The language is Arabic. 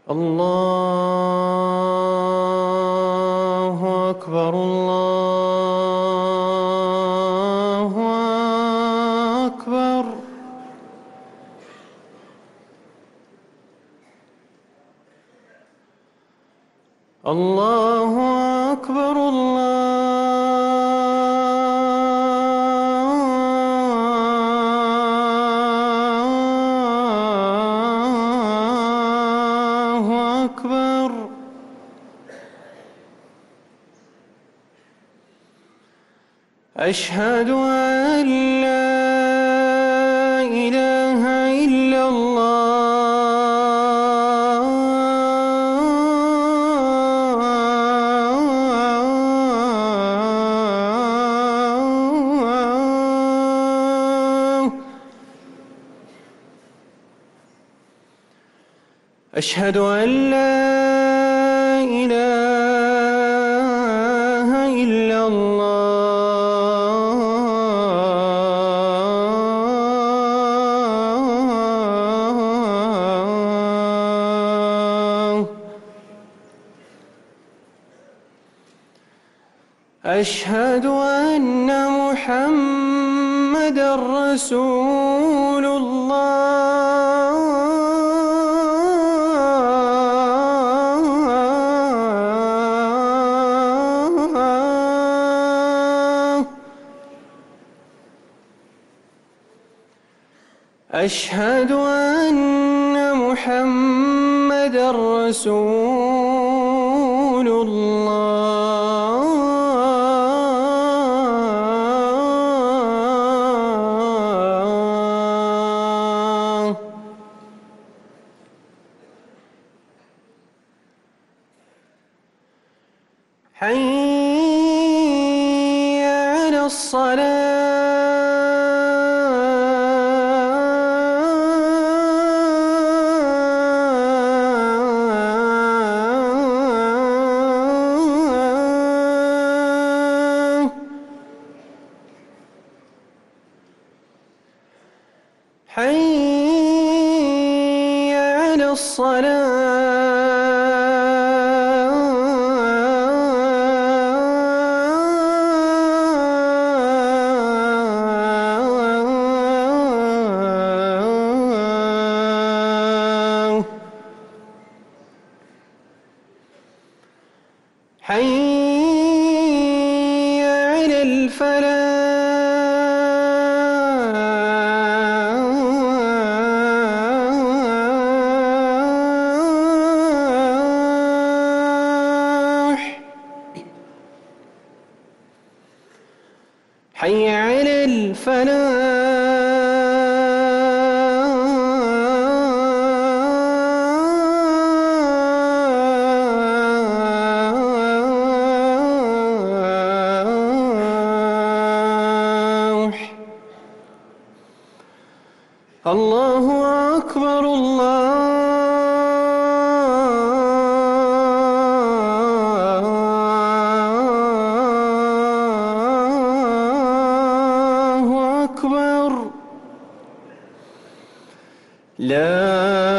الله أكبر الله أكبر. الله أكبر الله أكبر. أشهد أن لا إله إلا الله. أشهد أن لا إله إلا الله. أشهد أن محمدًا رسول الله. أشهد أن محمدًا رسول الله. حي على الصلاة. حي على الصلاة. حي على الفلاح. حي على الفلاح. الله أكبر الله أكبر. لا